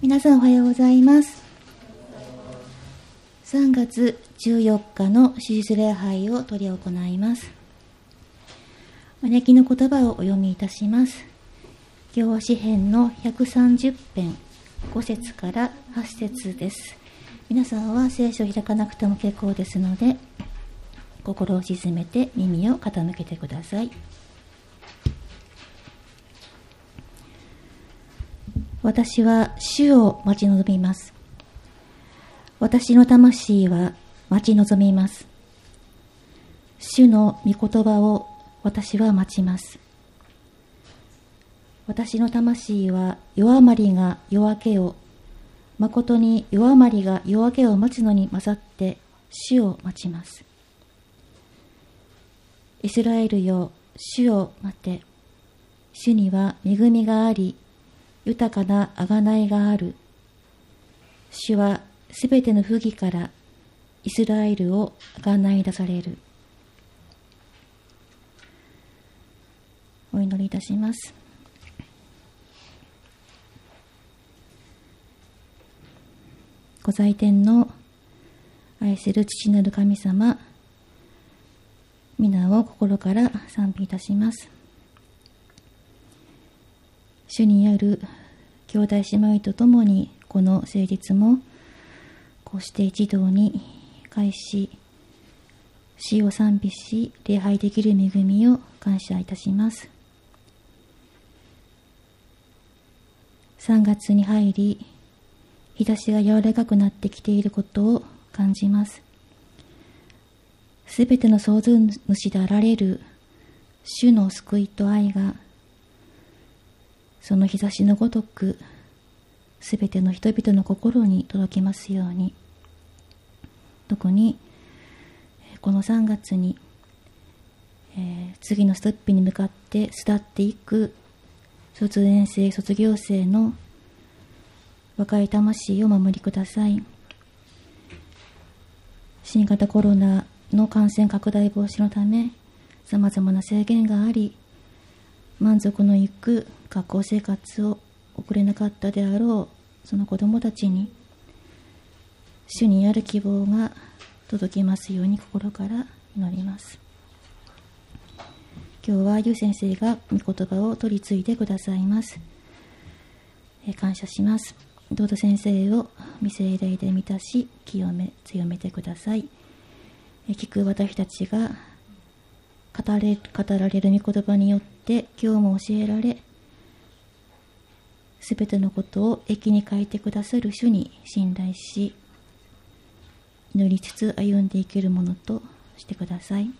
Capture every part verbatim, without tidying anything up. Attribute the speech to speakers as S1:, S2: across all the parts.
S1: 皆さんおはようございます。さんがつじゅうよっかの祝日礼拝を執り行います。招きの言葉をお読みいたします。今日は詩編のひゃくさんじゅっぺんごせつからはっせつです。皆さんは聖書を開かなくても結構ですので、心を静めて耳を傾けてください。私は主を待ち望みます。私の魂は待ち望みます。主の御言葉を私は待ちます。私の魂は弱まりが夜明けを、誠に弱まりが夜明けを待つのに勝って主を待ちます。イスラエルよ、主を待て。主には恵みがあり、豊かな贖いがある。主はすべての不義からイスラエルを贖い出される。お祈りいたします。ご在天の愛する父なる神様、皆を心から賛美いたします。主にある兄弟姉妹とともにこの誠実もこうして一堂に会し、主を賛美し礼拝できる恵みを感謝いたします。さんがつに入り、日差しが柔らかくなってきていることを感じます。すべての創造主であられる主の救いと愛が、その日差しのごとくすべての人々の心に届きますように。特にこのさんがつに、えー、次のステップに向かって巣立っていく卒園生卒業生の若い魂をお守りください。新型コロナの感染拡大防止のためさまざまな制限があり、満足のいく学校生活を送れなかったであろうその子どもたちに主にある希望が届きますように心から祈ります。今日はゆう先生が御言葉を取り継いでくださいます。え感謝します。どうぞ先生を御聖霊で満たし清め強めてください。え聞く私たちが語れ、語られる御言葉によって今日も教えられ、すべてのことを益に変えてくださる主に信頼し、祈りつつ歩んでいけるものとしてください。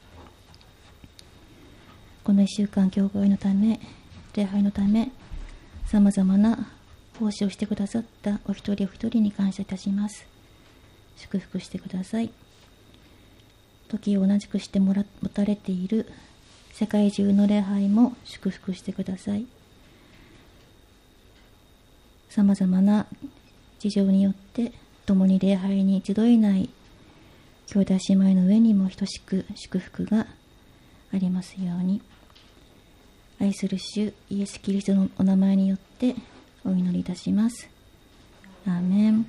S1: この一週間、教会のため、礼拝のため、さまざまな奉仕をしてくださったお一人お一人に感謝いたします。祝福してください。時を同じくしてもら持たれている世界中の礼拝も祝福してください。さまざまな事情によって共に礼拝に集えない兄弟姉妹の上にも等しく祝福がありますように。愛する主イエス・キリストのお名前によってお祈りいたします。アーメン。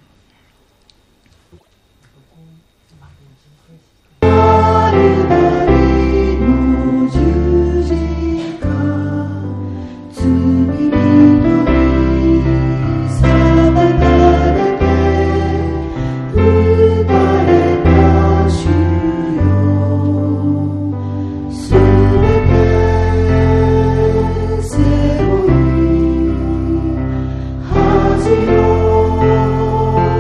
S2: Yo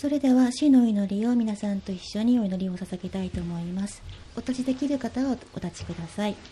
S1: それでは主の祈りを皆さんと一緒にお祈りを捧げたいと思います。お立ちできる方はお立ちください。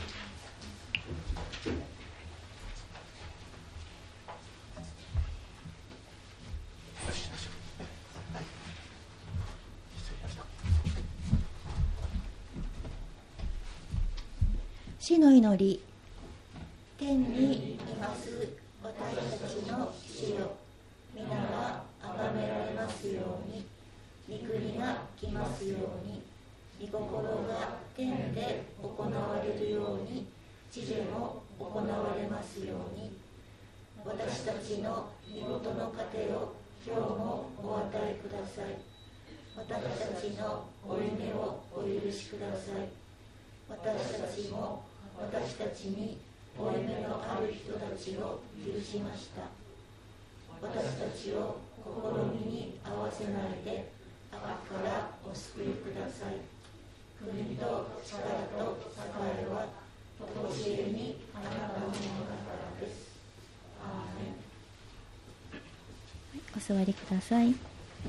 S1: 主の祈り。天にいます私たちの主よ、皆が崇められますように、御国が来ますように、御心が天で行われるように、地でも行われますように。私たちの御事の糧を今日もお与えください。私たちの負い目をお許しください。私たちも私たちに負い目のある人たちを許しました。私たちを試みに合わせないで悪からお救いください。国と力と栄えはとしえにあなたのものだからです。アーメン。お座りください。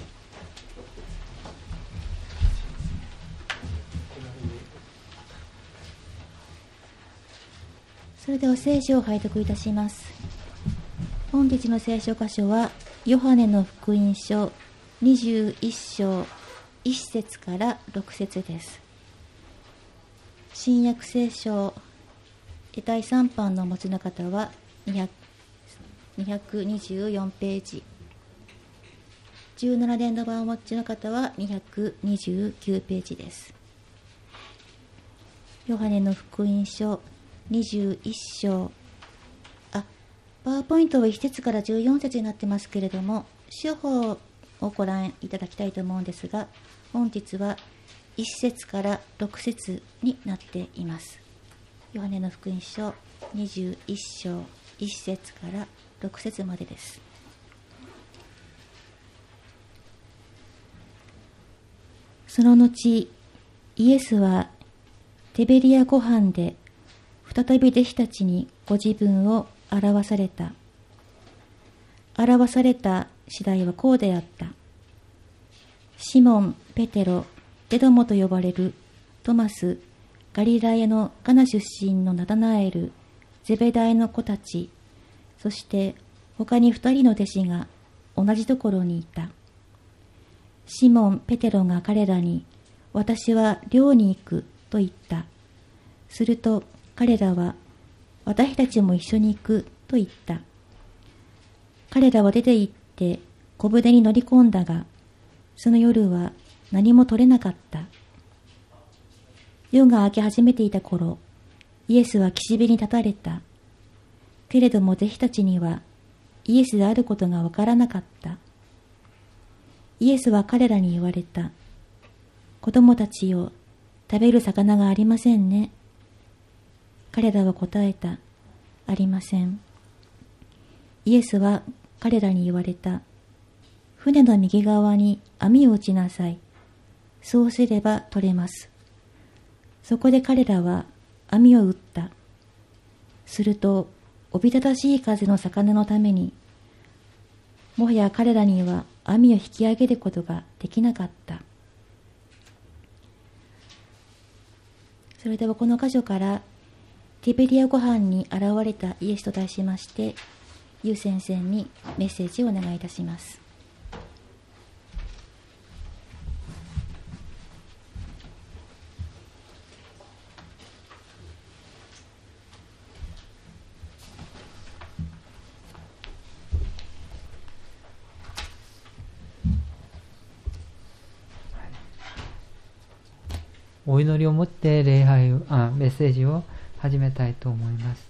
S1: それでは聖書を拝読いたします。本日の聖書箇所はヨハネの福音書にじゅういっ章いち節からろく節です。新約聖書だいさん版のお持ちの方はにひゃくにじゅうよんページ、じゅうなな年度版をお持ちの方はにひゃくにじゅうきゅうページです。ヨハネの福音書にじゅういっ章、あ、パワーポイントはいち節からじゅうよん節になってますけれども、書法をご覧いただきたいと思うんですが、本日はいち節からろく節になっています。ヨハネの福音書にじゅういっ章いち節からろく節までです。その後、イエスはテベリア湖畔で再び弟子たちにご自分を表された。表された次第はこうであった。シモン、ペテロ、デドモと呼ばれるトマス、ガリラヤのカナ出身のナタナエル、ゼベダイの子たち、そして他に二人の弟子が同じところにいた。シモン、ペテロが彼らに、私は漁に行くと言った。すると彼らは、私たちも一緒に行くと言った。彼らは出て行って小舟に乗り込んだが、その夜は何も取れなかった。夜が明け始めていた頃、イエスは岸辺に立たれた。けれども弟子たちにはイエスであることがわからなかった。イエスは彼らに言われた。子供たちよ、食べる魚がありませんね。彼らは答えた。ありません。イエスは彼らに言われた。船の右側に網を打ちなさい。そうすれば取れます。そこで彼らは網を打った。すると、おびただしい数の魚のために、もはや彼らには網を引き上げることができなかった。それではこの箇所から、ティベリア湖畔に現れたイエスと題しまして、ユウ先生にメッセージをお願いいたします。
S2: お祈りをもって礼拝をあメッセージを始めたいと思います。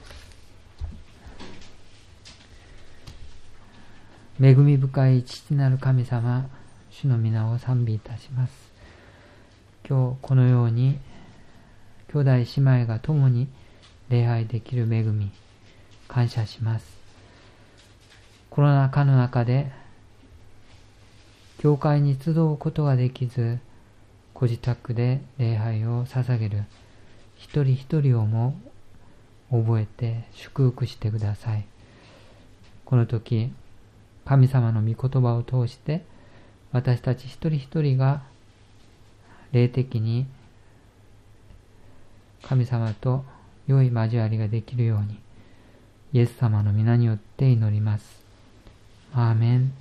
S2: 恵み深い父なる神様、主の皆を賛美いたします。今日このように兄弟姉妹が共に礼拝できる恵み、感謝します。コロナ禍の中で教会に集うことができず、ご自宅で礼拝を捧げる一人一人をも覚えて祝福してください。この時、神様の御言葉を通して私たち一人一人が霊的に神様と良い交わりができるように、イエス様の皆によって祈ります。アーメン。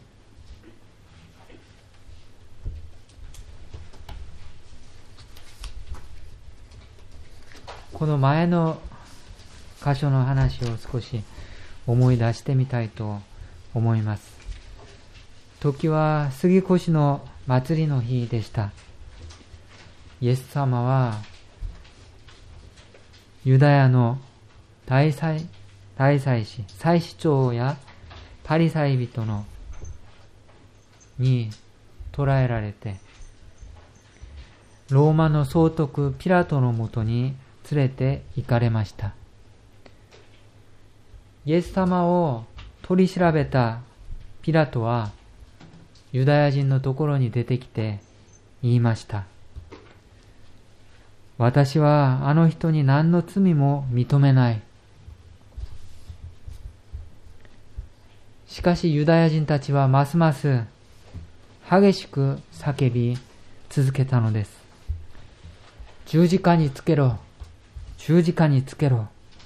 S2: この前の箇所の話を少し思い出してみたいと思います。時は杉越の祭りの日でした。イエス様はユダヤの大祭、大祭司、祭司長やパリサイ人のに捕らえられて、ローマの総督ピラトのもとに連れて行かれました。イエス様を取り調べたピラトはユダヤ人のところに出てきて言いました。私はあの人に何の罪も認めない。しかしユダヤ人たちはますます激しく叫び続けたのです。十字架につけろ、十字架につけろ。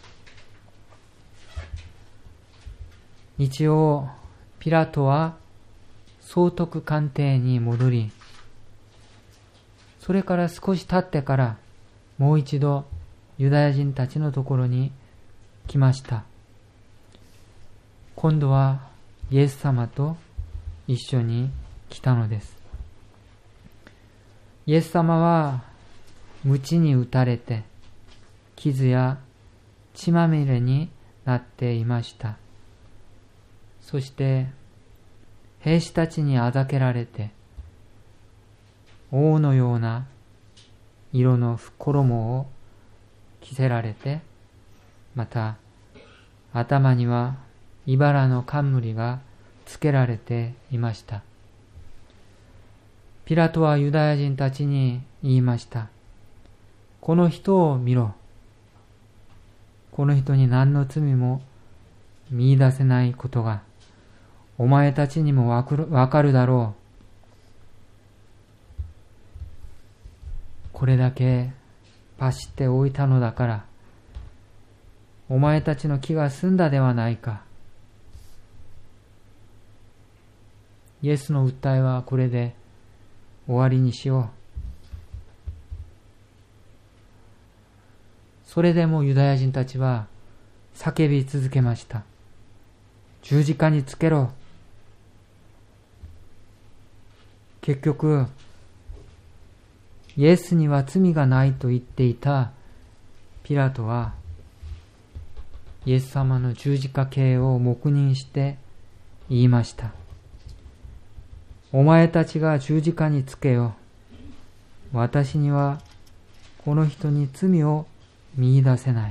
S2: 日曜、ピラトは総督官邸に戻り、それから少し経ってからもう一度ユダヤ人たちのところに来ました。今度はイエス様と一緒に来たのです。イエス様は鞭に打たれて傷や血まみれになっていました。そして兵士たちにあざけられて、王のような色の衣を着せられて、また頭には茨の冠がつけられていました。ピラトはユダヤ人たちに言いました。この人を見ろ。この人に何の罪も見出せないことがお前たちにもわかるだろう。これだけ罰しておいたのだから、お前たちの気が済んだではないか。イエスの訴えはこれで終わりにしよう。それでもユダヤ人たちは叫び続けました。十字架につけろ。結局、イエスには罪がないと言っていたピラトは、イエス様の十字架刑を黙認して言いました。お前たちが十字架につけよ。私にはこの人に罪を見出せない。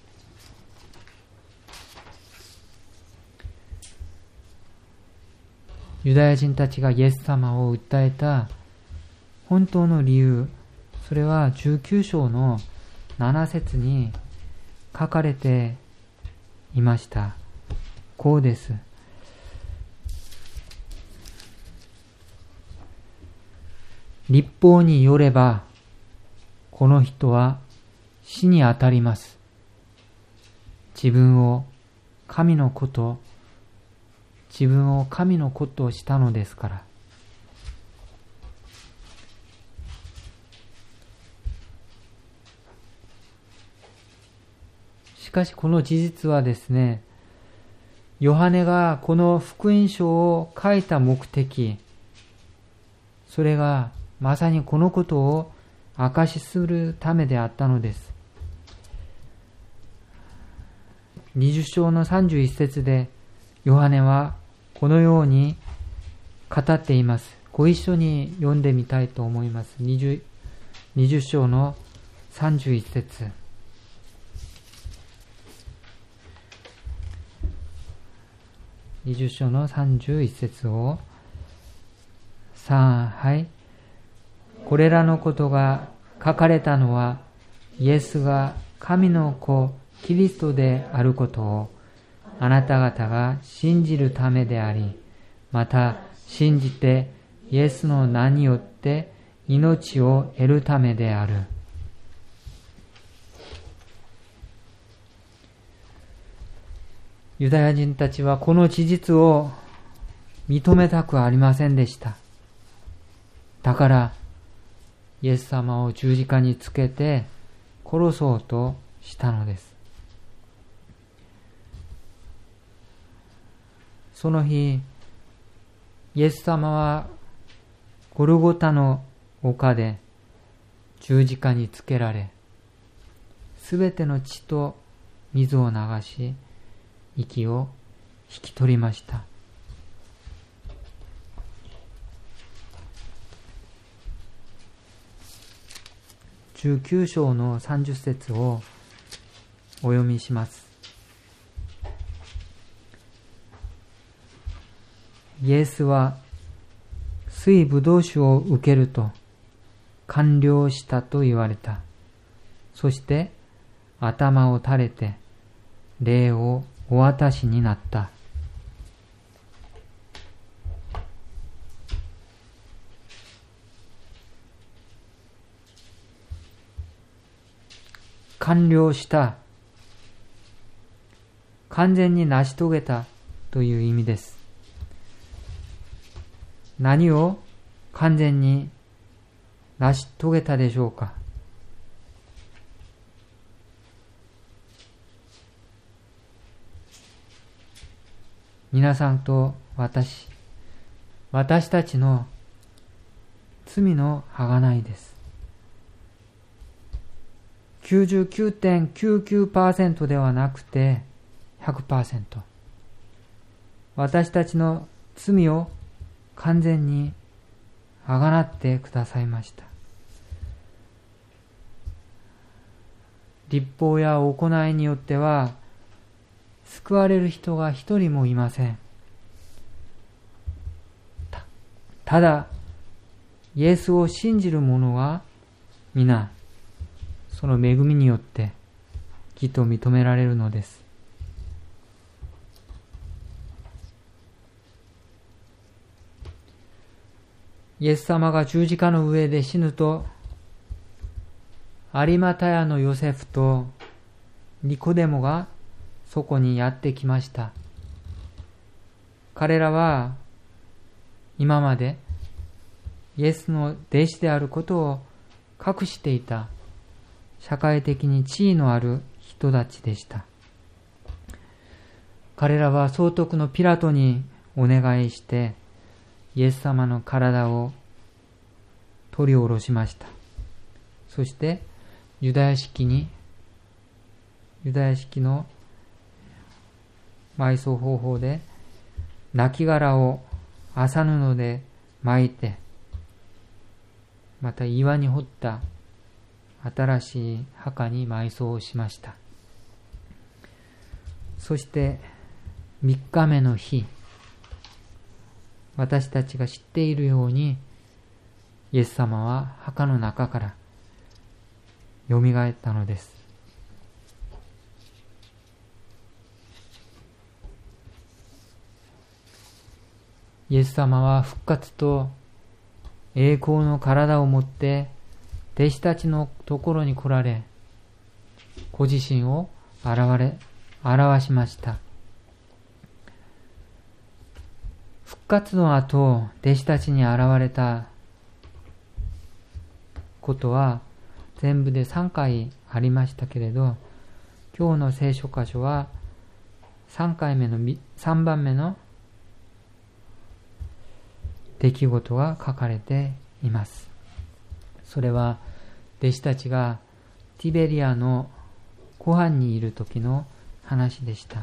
S2: ユダヤ人たちがイエス様を訴えた本当の理由、それはじゅうきゅう章のなな節に書かれていました。こうです。律法によれば、この人は死に当たります。自分を神の子と、自分を神の子としたのですから。しかしこの事実はですね、ヨハネがこの福音書を書いた目的、それがまさにこのことを証しするためであったのです。にじゅう章のさんじゅういち節でヨハネはこのように語っています。ご一緒に読んでみたいと思います。にじゅう、にじゅう章のさんじゅういち節。にじゅう章のさんじゅういち節をさん、はい。これらのことが書かれたのは、イエスが神の子キリストであることをあなた方が信じるためであり、また信じてイエスの名によって命を得るためである。ユダヤ人たちはこの事実を認めたくありませんでした。だからイエス様を十字架につけて殺そうとしたのです。その日、イエス様はゴルゴタの丘で十字架につけられ、すべての血と水を流し、息を引き取りました。じゅうきゅう章のさんじゅっ節をお読みします。イエスは水ぶどう酒を受けると完了したと言われた。そして頭を垂れて礼をお渡しになった。完了した、完全に成し遂げたという意味です。何を完全に成し遂げたでしょうか。皆さんと私、私たちの罪の贖いです。きゅうじゅうきゅうてんきゅうきゅうパーセント ではなくて ひゃくパーセント。私たちの罪を完全にあがなってくださいました。律法や行いによっては救われる人が一人もいません。た、ただイエスを信じる者は皆その恵みによって義と認められるのです。イエス様が十字架の上で死ぬと、有馬太のヨセフとニコデモがそこにやってきました。彼らは今までイエスの弟子であることを隠していた社会的に地位のある人たちでした。彼らは総督のピラトにお願いしてイエス様の体を取り下ろしました。そしてユダヤ式にユダヤ式の埋葬方法で亡骸を麻布で巻いて、また岩に掘った新しい墓に埋葬をしました。そして三日目の日、私たちが知っているようにイエス様は墓の中からよみがえったのです。イエス様は復活と栄光の体を持って弟子たちのところに来られ、ご自身を現れ、表しました。復活の後、弟子たちに現れたことは全部でさんかいありましたけれど、今日の聖書箇所はさんかいめのさんばんめの出来事が書かれています。それは弟子たちがティベリアの湖畔にいる時の話でした。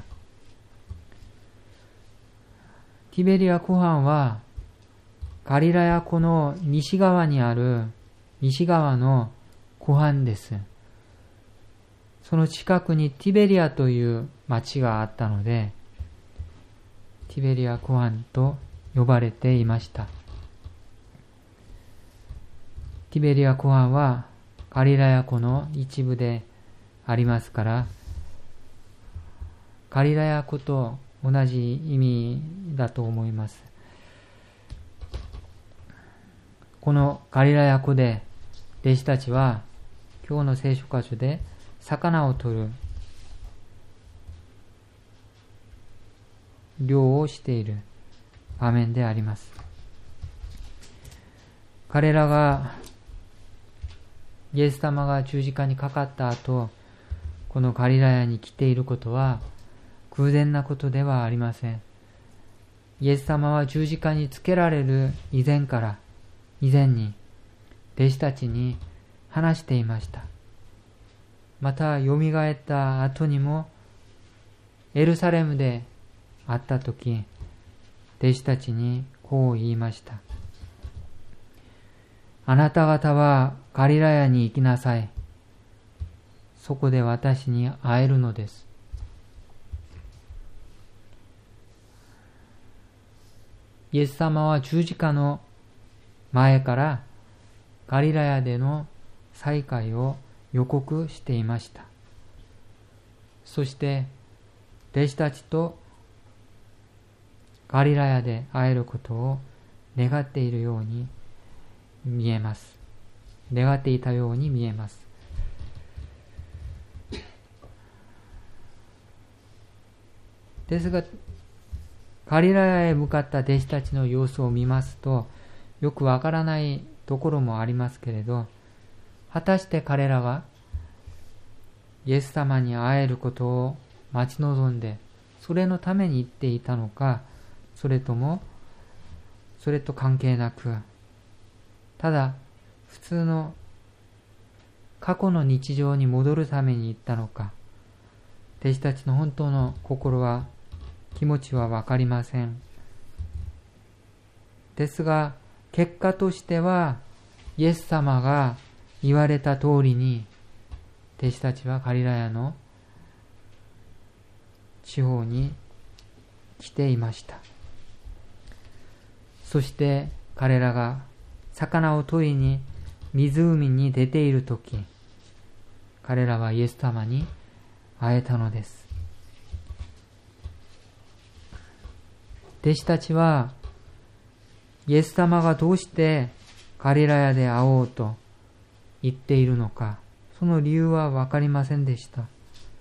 S2: ティベリア湖畔はガリラヤ湖の西側にある西側の湖畔です。その近くにティベリアという町があったので、ティベリア湖畔と呼ばれていました。ティベリア湖畔はガリラヤ湖の一部でありますから、ガリラヤ湖と同じ意味だと思います。 このガリラヤ湖で弟子たちは今日の聖書箇所で魚を取る漁をしている場面であります。彼らがイエス様が十字架にかかった後、このガリラヤに来ていることは偶然なことではありません。イエス様は十字架につけられる以前から以前に弟子たちに話していました。またよみがえった後にもエルサレムで会ったとき、弟子たちにこう言いました。あなた方はガリラヤに行きなさい。そこで私に会えるのです。イエス様は十字架の前からガリラヤでの再会を予告していました。そして弟子たちとガリラヤで会えることを願っているように見えます。願っていたように見えます。ですが、ガリラヤへ向かった弟子たちの様子を見ますと、よくわからないところもありますけれど、果たして彼らはイエス様に会えることを待ち望んで、それのために行っていたのか、それともそれと関係なく、ただ普通の過去の日常に戻るために行ったのか、弟子たちの本当の心は気持ちはわかりません。ですが結果としてはイエス様が言われた通りに弟子たちはガリラヤの地方に来ていました。そして彼らが魚を取りに湖に出ているとき、彼らはイエス様に会えたのです。弟子たちはイエス様がどうしてガリラヤで会おうと言っているのか、その理由はわかりませんでした。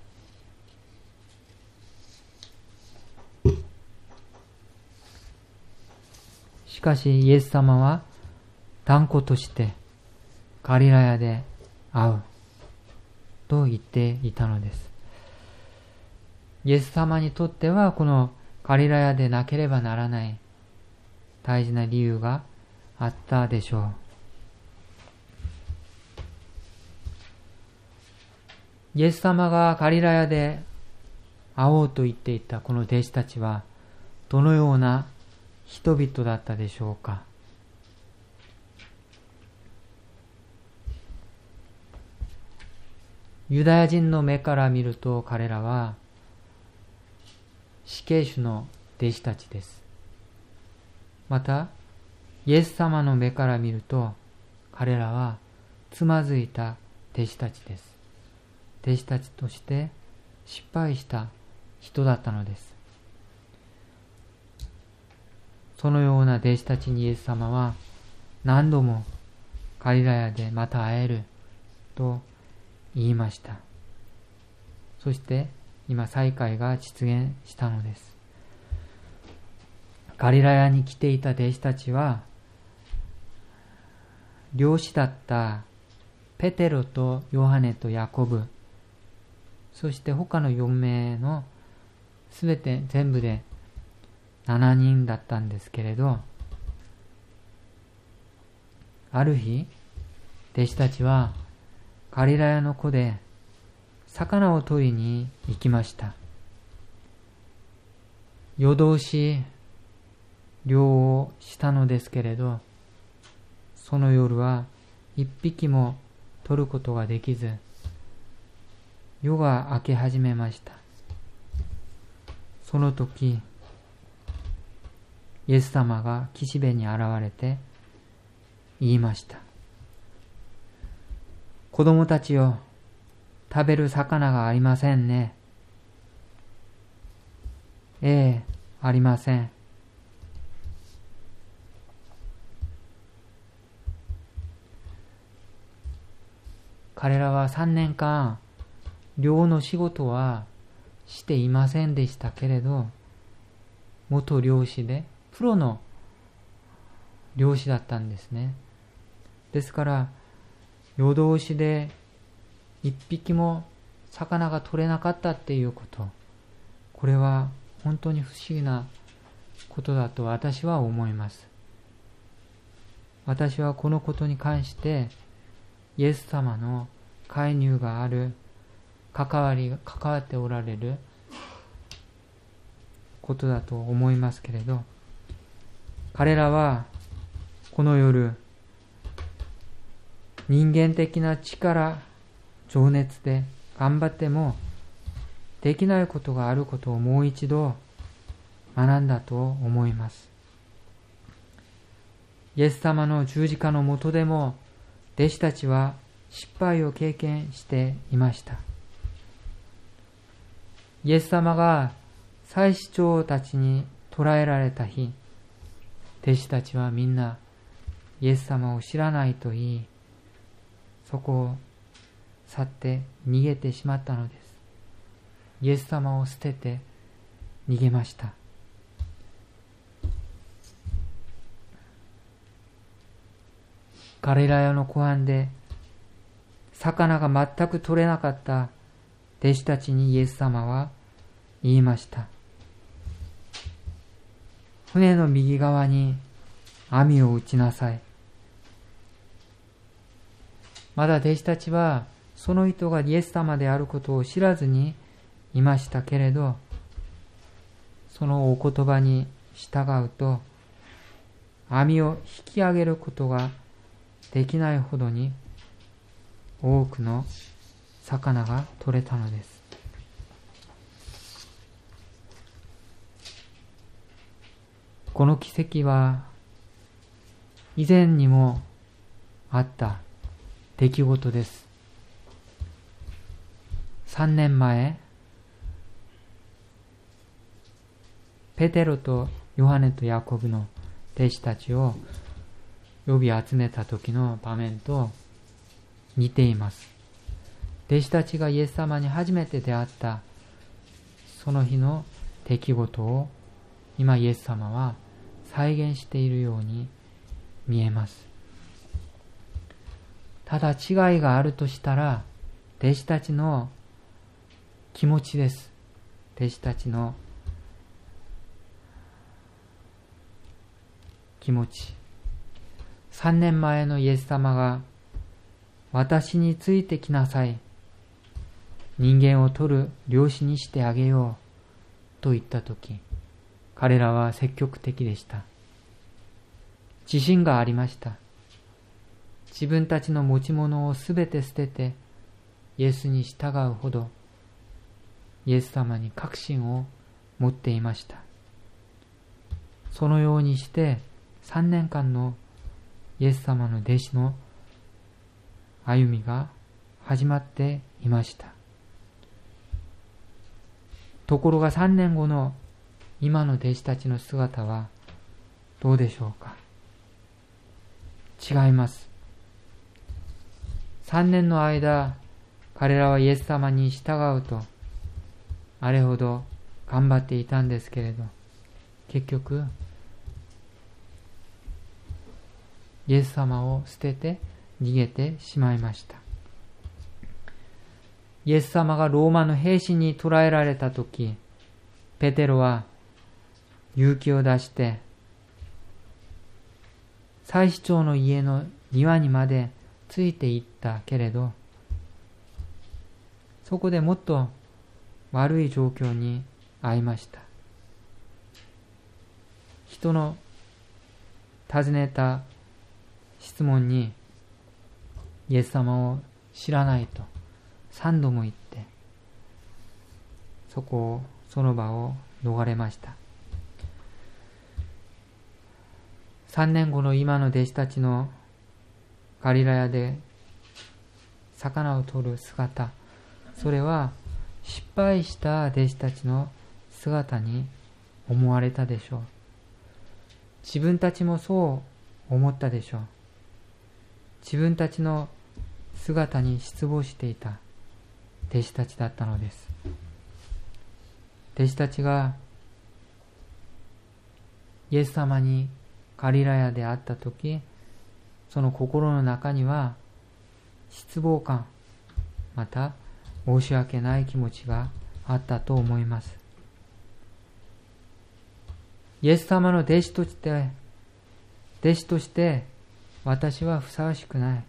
S2: しかしイエス様は断固としてガリラヤで会うと言っていたのです。イエス様にとってはこのガリラヤでなければならない大事な理由があったでしょう。イエス様がガリラヤで会おうと言っていたこの弟子たちはどのような人々だったでしょうか。ユダヤ人の目から見ると彼らは死刑囚の弟子たちです。またイエス様の目から見ると彼らはつまずいた弟子たちです。弟子たちとして失敗した人だったのです。そのような弟子たちにイエス様は何度もガリラヤでまた会えると言いました。そして今再会が実現したのです。ガリラヤに来ていた弟子たちは漁師だったペテロとヨハネとヤコブ、そして他のよんめいのすべて全部でしちにんだったんですけれど、ある日弟子たちはガリラヤの湖で魚を取りに行きました。夜通し漁をしたのですけれど、その夜は一匹も取ることができず、夜が明け始めました。その時イエス様が岸辺に現れて言いました。子供たちよ、食べる魚がありませんね。ええ、ありません。 彼らはさんねんかん漁の仕事はしていませんでしたけれど、元漁師でプロの漁師だったんですね。ですから夜通しで一匹も魚が取れなかったっていうこと、これは本当に不思議なことだと私は思います。私はこのことに関してイエス様の介入がある、関わり関わっておられることだと思いますけれど、彼らはこの夜、人間的な力、情熱で頑張ってもできないことがあることをもう一度学んだと思います。イエス様の十字架の下でも弟子たちは失敗を経験していました。イエス様が祭司長たちに捕らえられた日、弟子たちはみんなイエス様を知らないと言い、そこを去って逃げてしまったのです。イエス様を捨てて逃げました。ガリラヤの湖畔で魚が全く取れなかった弟子たちにイエス様は言いました。船の右側に網を打ちなさい。まだ弟子たちはその人がイエス様であることを知らずにいましたけれど、そのお言葉に従うと網を引き上げることができないほどに多くの魚が取れたのです。この奇跡は以前にもあった出来事です。さんねんまえ、ペテロとヨハネとヤコブの弟子たちを呼び集めた時の場面と似ています。弟子たちがイエス様に初めて出会ったその日の出来事を今イエス様は再現しているように見えます。ただ違いがあるとしたら弟子たちの気持ちです。弟子たちの気持ち。さんねんまえのイエス様が私についてきなさい、人間を取る漁師にしてあげようと言ったとき、彼らは積極的でした。自信がありました。自分たちの持ち物をすべて捨ててイエスに従うほどイエス様に確信を持っていました。そのようにしてさんねんかんのイエス様の弟子の歩みが始まっていました。ところがさんねんごの今の弟子たちの姿はどうでしょうか。違います。さんねんの間、彼らはイエス様に従うとあれほど頑張っていたんですけれど、結局イエス様を捨てて逃げてしまいました。イエス様がローマの兵士に捕らえられたとき、ペテロは勇気を出して祭司長の家の庭にまでついていったけれど、そこでもっと悪い状況に遭いました。人の尋ねた質問にイエス様を知らないと三度も言って、そこをその場を逃れました。三年後の今の弟子たちのガリラヤで魚を取る姿、それは失敗した弟子たちの姿に思われたでしょう。自分たちもそう思ったでしょう。自分たちの姿に失望していた弟子たちだったのです。弟子たちがイエス様にガリラヤで会ったとき、その心の中には失望感、また申し訳ない気持ちがあったと思います。イエス様の弟子として、弟子として私はふさわしくない。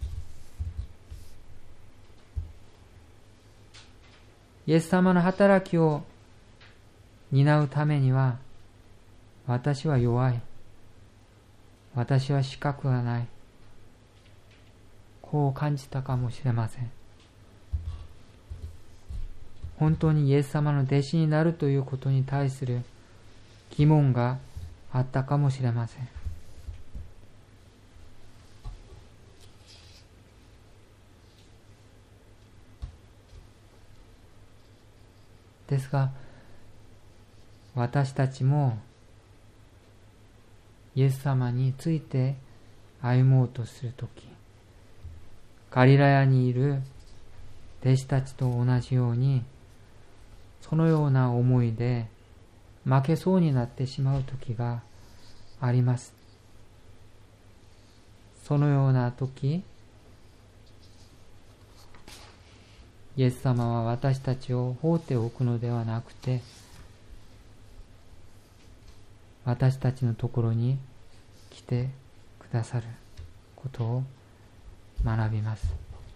S2: イエス様の働きを担うためには私は弱い。私は資格がない。こう感じたかもしれません。本当にイエス様の弟子になるということに対する疑問があったかもしれません。ですが、私たちもイエス様について歩もうとするとき、ガリラヤにいる弟子たちと同じように、そのような思いで負けそうになってしまうときがあります。そのようなとき、イエス様は私たちを放っておくのではなくて、私たちのところに来てくださることを学びます。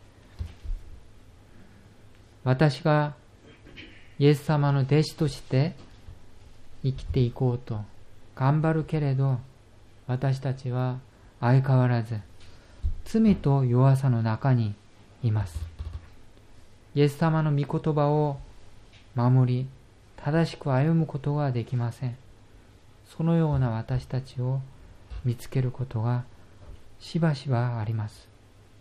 S2: 私がイエス様の弟子として生きていこうと頑張るけれど、私たちは相変わらず罪と弱さの中にいます。イエス様の御言葉を守り、正しく歩むことができません。そのような私たちを見つけることがしばしばあります。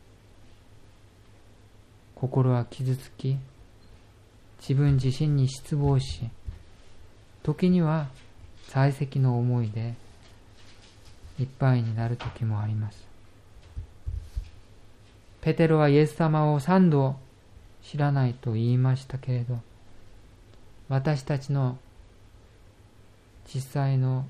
S2: 心は傷つき、自分自身に失望し、時には在籍の思いでいっぱいになる時もあります。ペテロはイエス様を三度知らないと言いましたけれど、私たちの実際の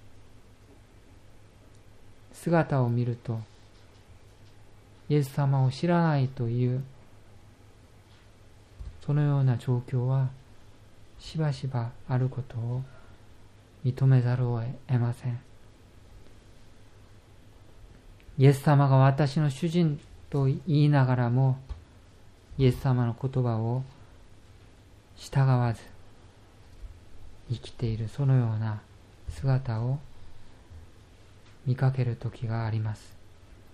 S2: 姿を見ると、イエス様を知らないというそのような状況はしばしばあることを認めざるを得ません。イエス様が私の主人と言いながらも、イエス様の言葉を従わず生きている、そのような姿を見かける時があります。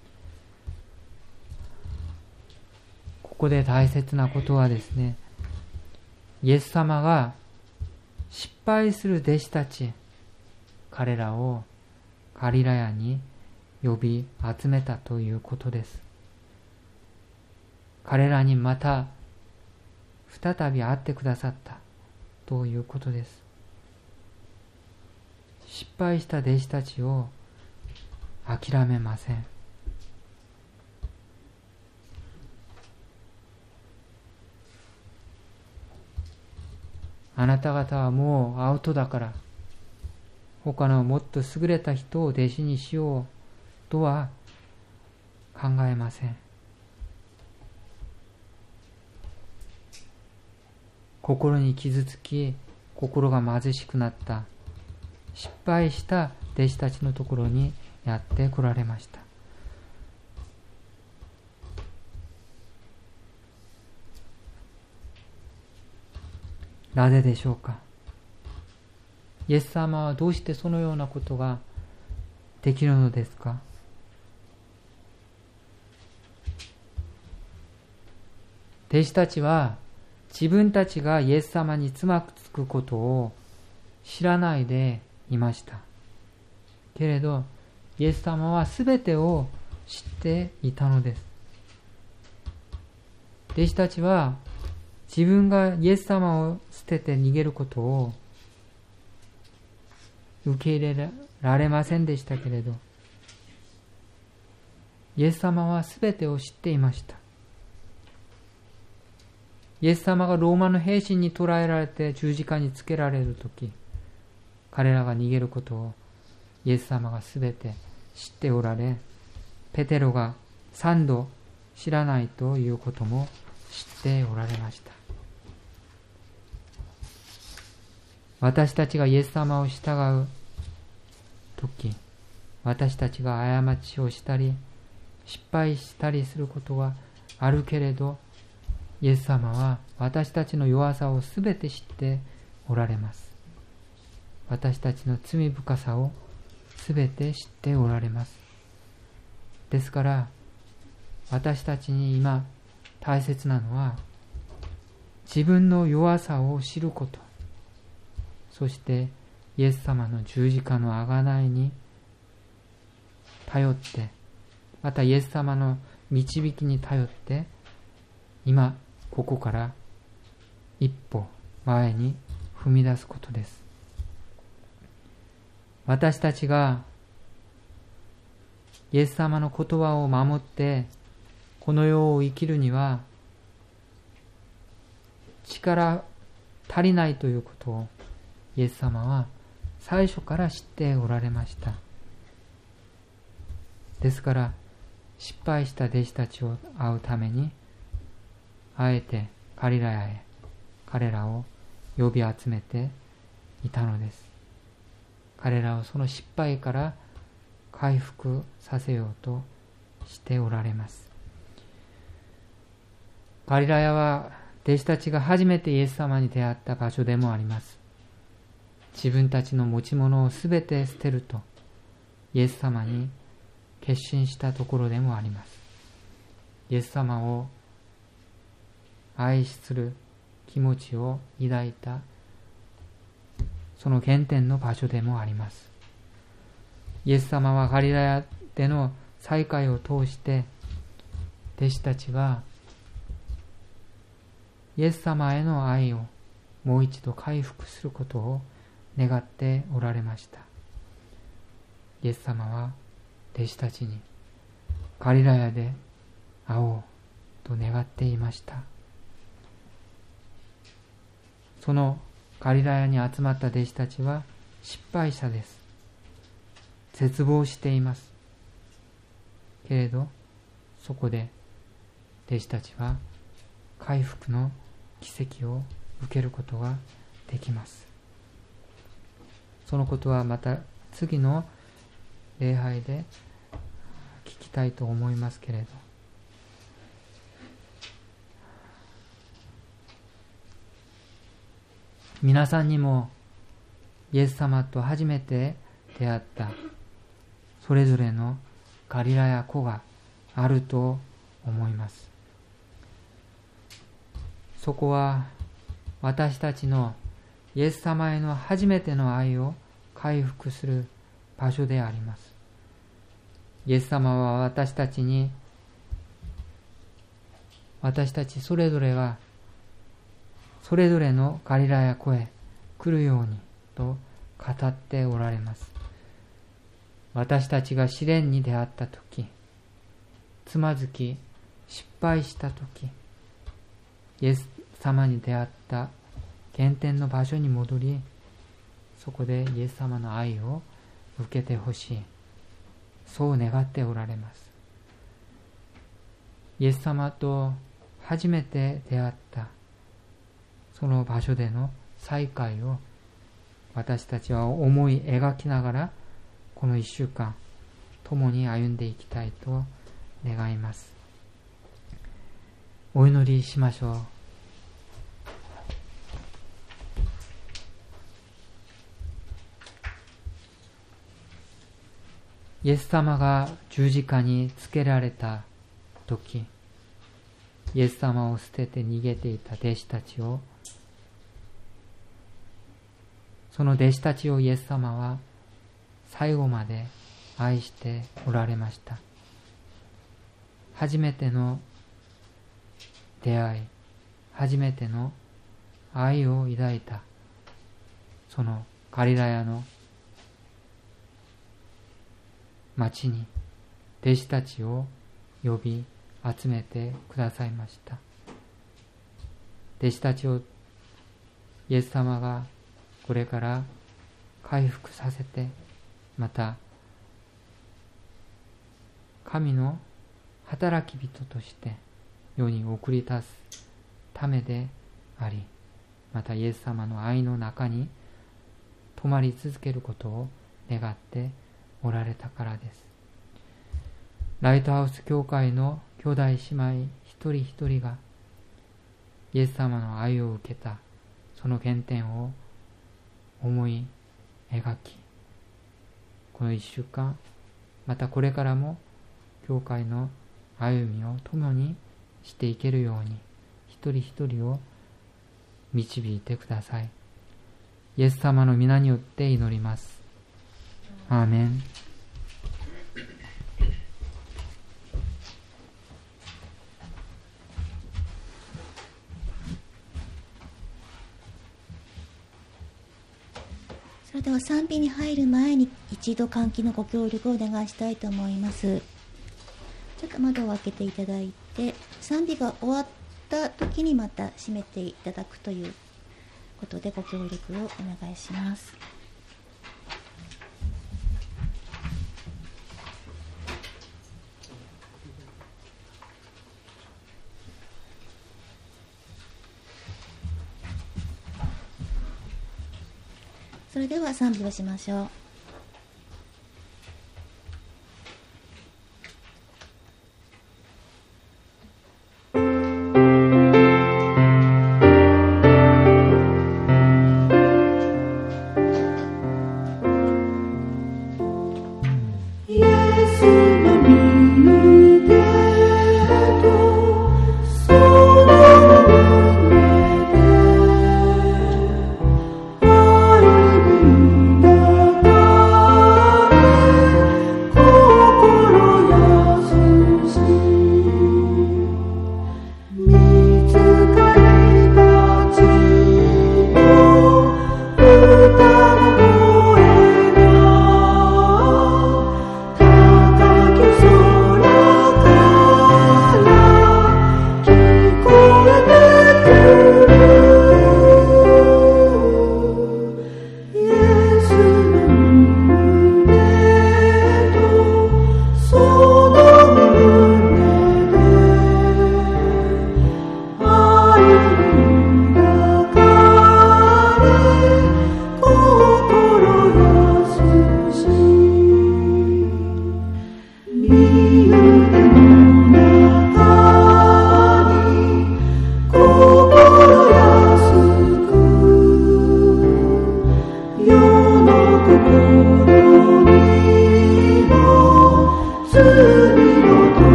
S2: ここで大切なことはですね、イエス様が失敗する弟子たち、彼らをガリラヤに呼び集めたということです。彼らにまた再び会ってくださったということです。失敗した弟子たちを諦めません。あなた方はもうアウトだから、他のもっと優れた人を弟子にしようとは考えません。心に傷つき、心が貧しくなった、失敗した弟子たちのところにやって来られました。なぜでしょうか。イエス様はどうしてそのようなことができるのですか。弟子たちは自分たちがイエス様につまずくことを知らないでいました。けれどイエス様はすべてを知っていたのです。弟子たちは自分がイエス様を捨てて逃げることを受け入れられませんでしたけれど、イエス様はすべてを知っていました。 イエス様がローマの兵士に捕らえられて十字架につけられるとき、彼らが逃げることをイエス様がすべて知っておられ、ペテロが三度知らないということも知っておられました。私たちがイエス様を従うとき、私たちが過ちをしたり失敗したりすることはあるけれど、イエス様は私たちの弱さをすべて知っておられます。私たちの罪深さをすべて知っておられます。ですから私たちに今大切なのは、自分の弱さを知ること、そしてイエス様の十字架の贖いに頼って、またイエス様の導きに頼って、今ここから一歩前に踏み出すことです。私たちがイエス様の言葉を守ってこの世を生きるには力足りないということをイエス様は最初から知っておられました。ですから失敗した弟子たちを会うために、あえてガリラヤへ彼らを呼び集めていたのです。彼らをその失敗から回復させようとしておられます。ガリラヤは弟子たちが初めてイエス様に出会った場所でもあります。自分たちの持ち物をすべて捨てるとイエス様に決心したところでもあります。イエス様を愛する気持ちを抱いたその原点の場所でもあります。イエス様はガリラヤでの再会を通して弟子たちがイエス様への愛をもう一度回復することを願っておられました。イエス様は弟子たちにガリラヤで会おうと願っていました。そのガリラヤに集まった弟子たちは失敗者です。絶望しています。けれどそこで弟子たちは回復の奇跡を受けることができます。そのことはまた次の礼拝で聞きたいと思いますけれど、皆さんにもイエス様と初めて出会ったそれぞれのガリラヤ湖があると思います。そこは私たちのイエス様への初めての愛を回復する場所であります。イエス様は私たちに、私たちそれぞれがそれぞれのガリラヤ湖へ来るようにと語っておられます。私たちが試練に出会ったとき、つまずき失敗したとき、イエス様に出会った原点の場所に戻り、そこでイエス様の愛を受けてほしい、そう願っておられます。イエス様と初めて出会ったその場所での再会を私たちは思い描きながらこの一週間共に歩んでいきたいと願います。お祈りしましょう。イエス様が十字架につけられたとき、イエス様を捨てて逃げていた弟子たちを、その弟子たちをイエス様は最後まで愛しておられました。初めての出会い、初めての愛を抱いたそのガリラヤの町に弟子たちを呼び集めてくださいました。 弟子たちをイエス様がこれから回復させて、また神の働き人として世に送り出すためであり、またイエス様の愛の中に泊まり続けることを願っておられたからです。ライトハウス教会の兄弟姉妹一人一人がイエス様の愛を受けたその原点を思い描き、この一週間、またこれからも教会の歩みを共にしていけるように一人一人を導いてください。イエス様の皆によって祈ります。アーメン。
S1: それでは賛美に入る前に一度換気のご協力をお願いしたいと思います。ちょっと窓を開けていただいて、賛美が終わった時にまた閉めていただくということでご協力をお願いします。それでは賛美をしましょう。
S3: 愛に抱か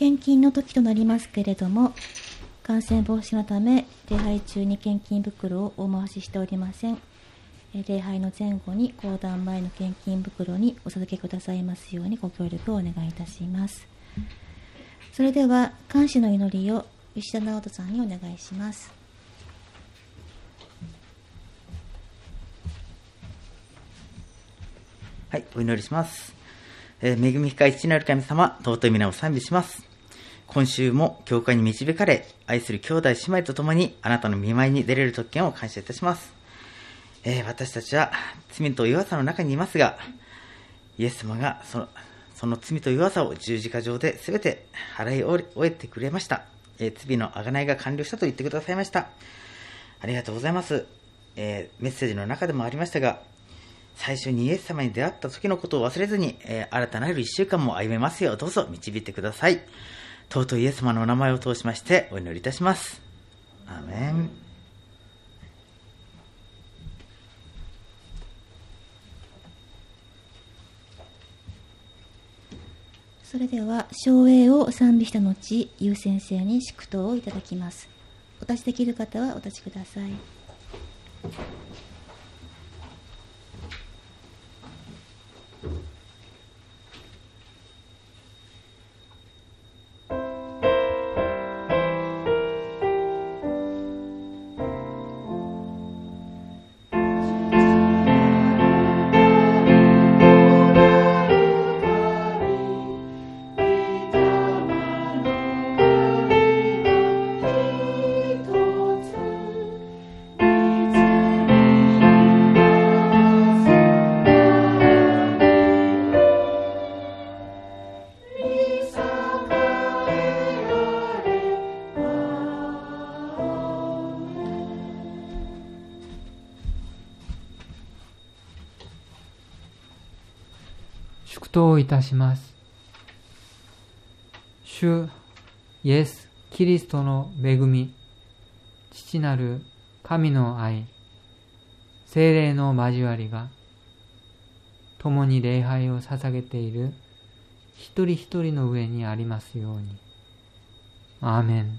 S1: 献金の時となりますけれども、感染防止のため礼拝中に献金袋をお回ししておりません。礼拝の前後に講談前の献金袋にお授けくださいますようにご協力をお願いいたします。それでは感謝の祈りを吉田直人さんにお願いします。
S3: はい、お祈りします。えー、恵み深い父なる神様、尊い皆を賛美します。今週も教会に導かれ、愛する兄弟姉妹と共にあなたの御前に出れる特権を感謝いたします。えー、私たちは罪と弱さの中にいますが、イエス様がその、その罪と弱さを十字架上で全て払い終えてくれました。えー、罪の贖いが完了したと言ってくださいました。ありがとうございます。えー、メッセージの中でもありましたが、最初にイエス様に出会った時のことを忘れずに、えー、新たなる一週間も歩めますようどうぞ導いてください。尊いイエス様のお名前を通しましてお祈りいたします。アーメン。
S1: それでは唱詠を賛美した後、優先生に祝祷をいただきます。お立ちできる方はお立ちください。
S2: 祝祷いたします。主イエス・キリストの恵み、父なる神の愛、聖霊の交わりが、共に礼拝を捧げている一人一人の上にありますように。アーメン。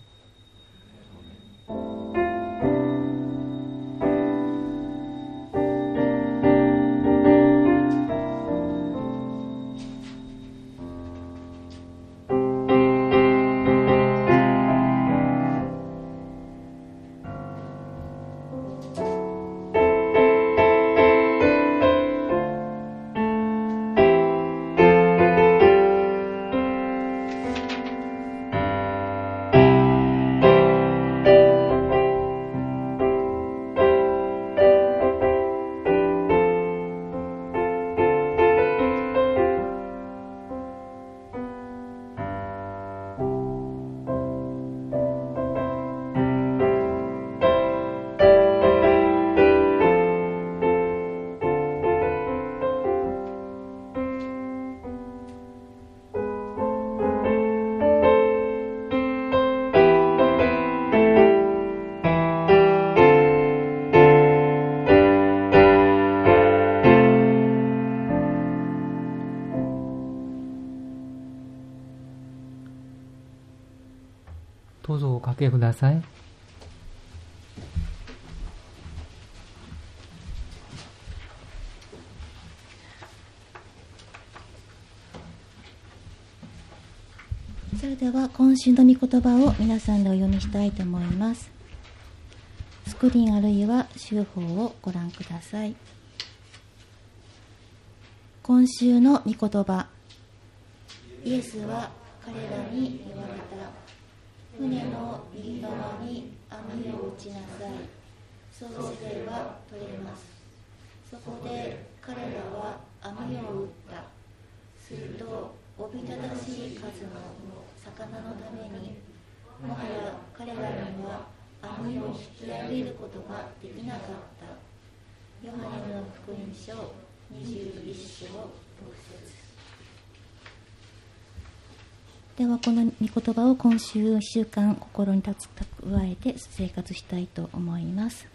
S2: どうぞおかけください。
S1: それでは今週の御言葉を皆さんでお読みしたいと思います。スクリーンあるいは週報をご覧ください。今週の御言葉。イエスは彼らに言われた。船の右側に網を打ちなさい。そうすれば取れます。そこで彼らは網を打った。するとおびただしい数の魚のために、もはや彼らには網を引き上げることができなかった。ヨハネの福音書にじゅういっ章ろく節。ではこの御言葉を今週いっしゅうかん心に蓄えて生活したいと思います。